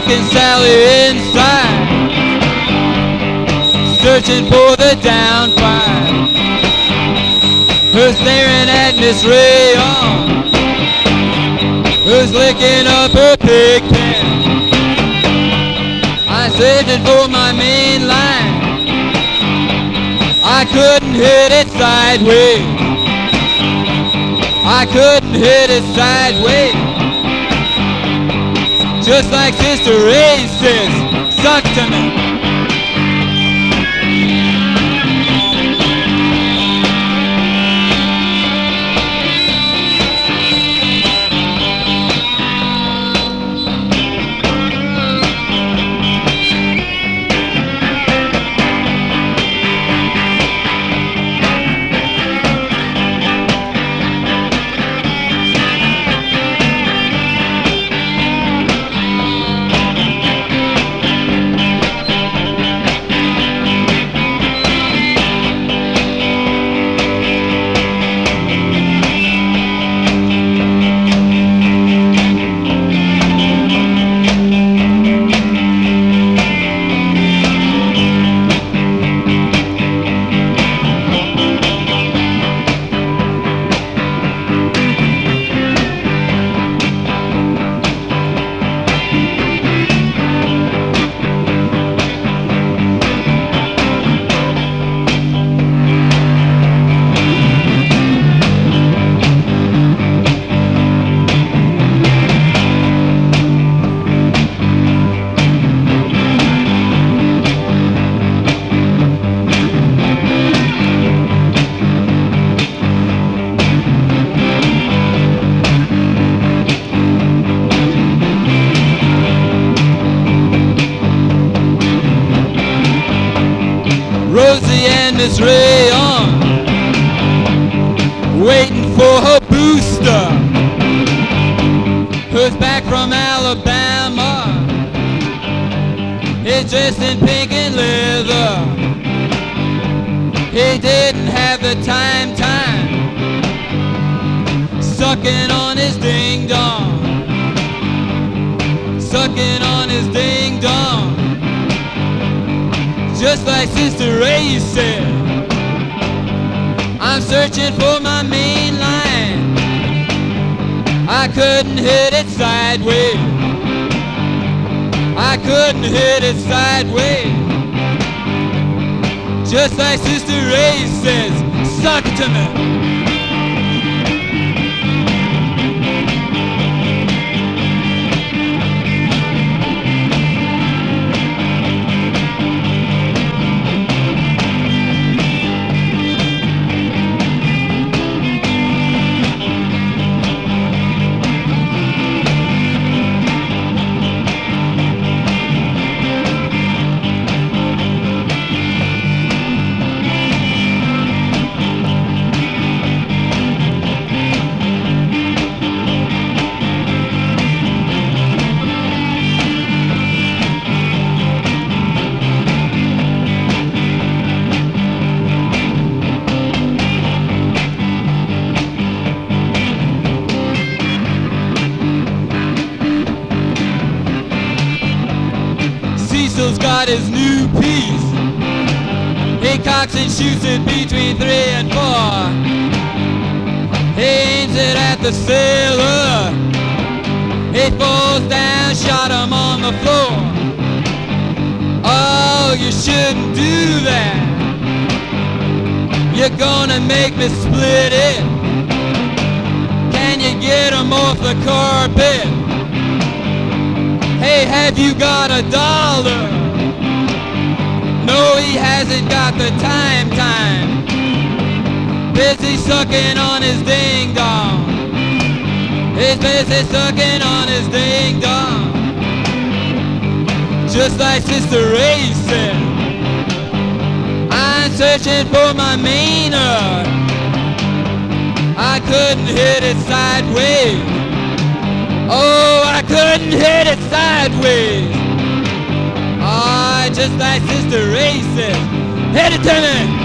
sucking Sally inside, searching for the downfire. Her staring at Miss Rayon, who's licking up her pig pen. I saved it for my main line, I couldn't hit it sideways, I couldn't hit it sideways. Just like Sister Ray says, suck to me. Rosie and Miss Rayon, waiting for her booster, who's back from Alabama. He's dressed in pink and leather. He didn't have the time, sucking on his ding dong, sucking on his ding dong. Just like Sister Ray said, I'm searching for my main line, I couldn't hit it sideways, I couldn't hit it sideways. Just like Sister Ray says, suck to me. Cecil's got his new piece. He cocks and shoots it between 3 and 4. He aims it at the sailor. He falls down, shot him on the floor. Oh, you shouldn't do that. You're gonna make me split it. Can you get him off the carpet? Hey, have you got $1? No, he hasn't got the time. Busy sucking on his ding dong. He's busy sucking on his ding dong. Just like Sister Ray said, I'm searching for my Maynard. I couldn't hit it sideways. Oh, I couldn't hit it sideways. Ah, just like Sister Ray said, hit it to me.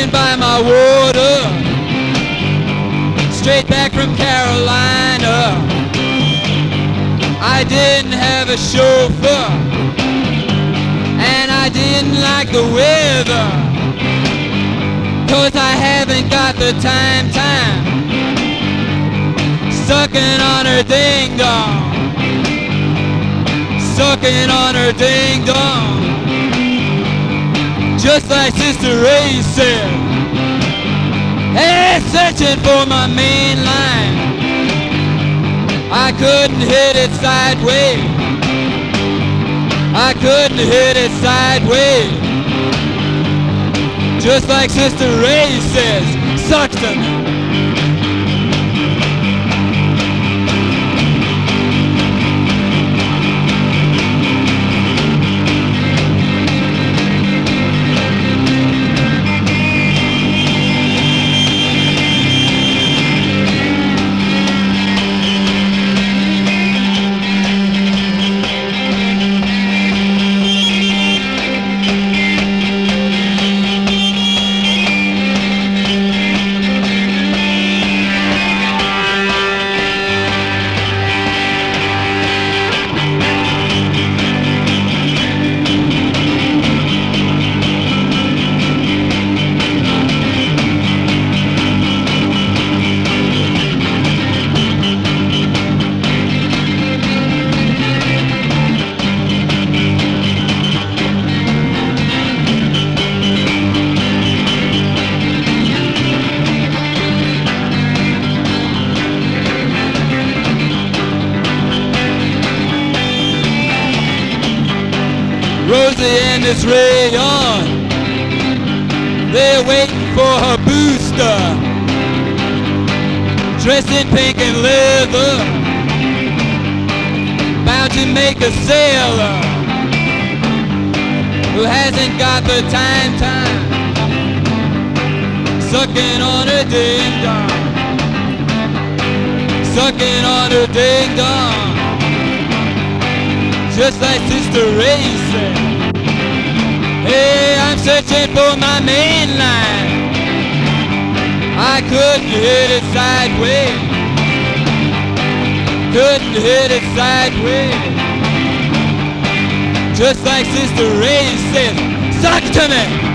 walking by my water, straight back from Carolina. I didn't have a chauffeur, and I didn't like the weather, 'cause I haven't got the time, sucking on her ding-dong, sucking on her ding-dong, just like Sister Ray said. Hey, searching for my main line, I couldn't hit it sideways, I couldn't hit it sideways, just like Sister Ray says, suck to me. Rosie and Miss Rayon, they're waiting for her booster, dressed in pink and leather, bound to make a sailor who hasn't got the time, sucking on her ding-dong, sucking on her ding-dong, just like Sister Ray said. Hey, I'm searching for my main line, I couldn't hit it sideways, couldn't hit it sideways, just like Sister Ray said, suck to me.